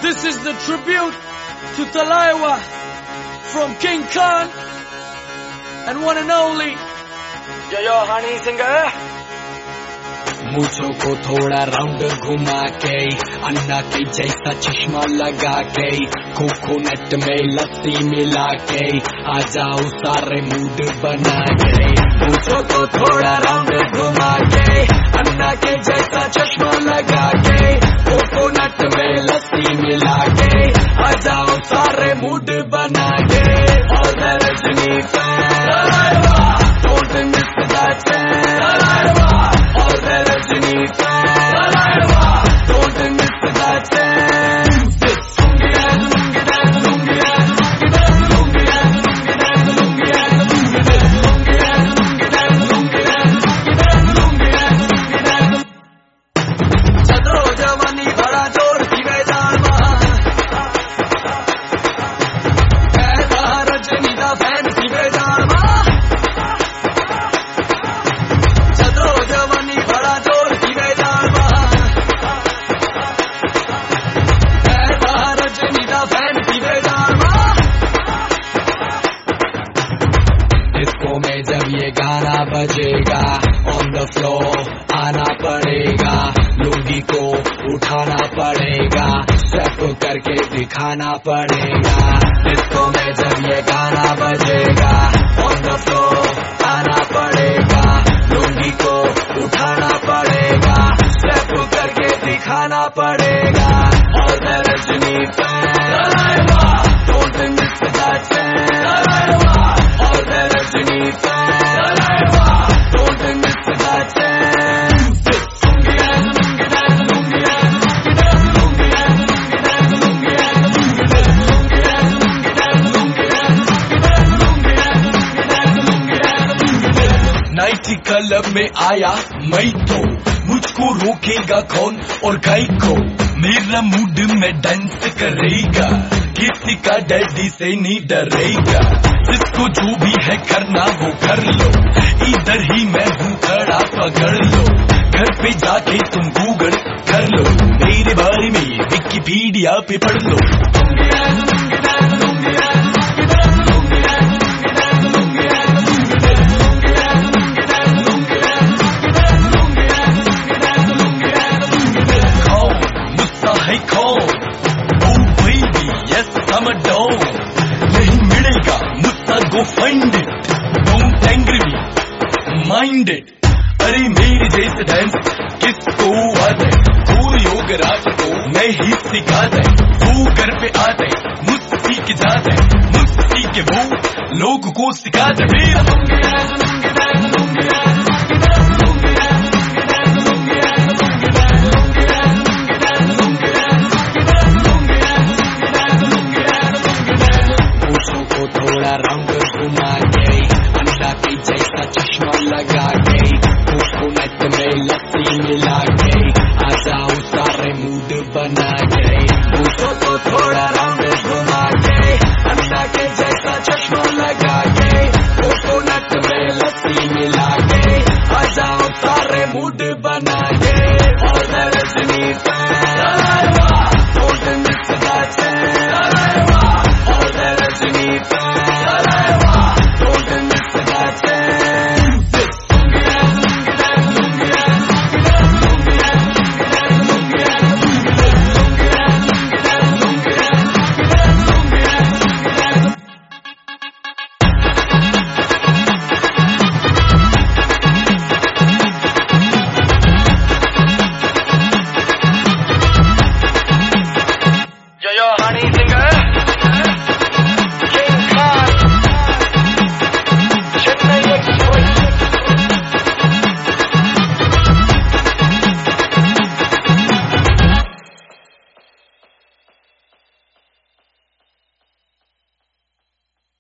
This is the tribute to Talaiwa from King Khan and one and only Yo Honey Singer. मूछों को थोड़ा round घुमा के अन्ना के जैसा चश्मा लगा के कोकोनट में लस्सी मिला के आ जाओ सारे मूड बना के। मूछों को थोड़ा राउंड घुमा के अन्ना के जैसा चश्मा लगा के कोकोनट में लस्सी मिला के आ जाओ सारे मूड बना के। All the Rajni fans, don't miss that chance. All the Rajni fans, don't miss that chance. चलो जवानी बड़ा जोर की मैदान रजनी का फैन की मैदान चलो जवानी बड़ा जोर की मैदान रजनी का फैन की मैदान। डिस्को में जब ये गाना बजेगा ऑन द फ्लोर आना पड़ेगा, लुंगी को उठाना पड़ेगा, स्टेप करके दिखाना पड़ेगा। डिस्को में जब ये गाना बजेगा ऑन द फ्लोर आना पड़ेगा, लुंगी को उठाना पड़ेगा, स्टेप करके दिखाना पड़ेगा। All the Rajni fans, don't miss that chance. All the Rajni fans, don't miss that chance. Nighty club में आया मैं तो मुझको रोकेगा कौन और गाय को, मेरा मूड में डांस करेगा, किसी का डैडी से नहीं डरेगा। जिसको जो भी है करना वो कर लो, इधर ही मैं हूँ खड़ा पकड़ लो, घर पे जाके तुम गूगल कर लो, मेरे बारे में विकिपीडिया पे पढ़ लो। नहीं मिलेगा मुझसा go find it, don't angry me, mind it। अरे मेरे जैसे डांस किसको आता है, कोरियोग्राफर को मैं ही सिखाता है, वो घर पे आता है मुझसे सीख जाता है, मुझसे सीख के वो लोगों को सिखाता है। थोड़ा राउंड घुमा के अन्ना के जैसा चश्मा लगा के कोकोनट में लस्सी मिला के आ जाओ सारे मूड बना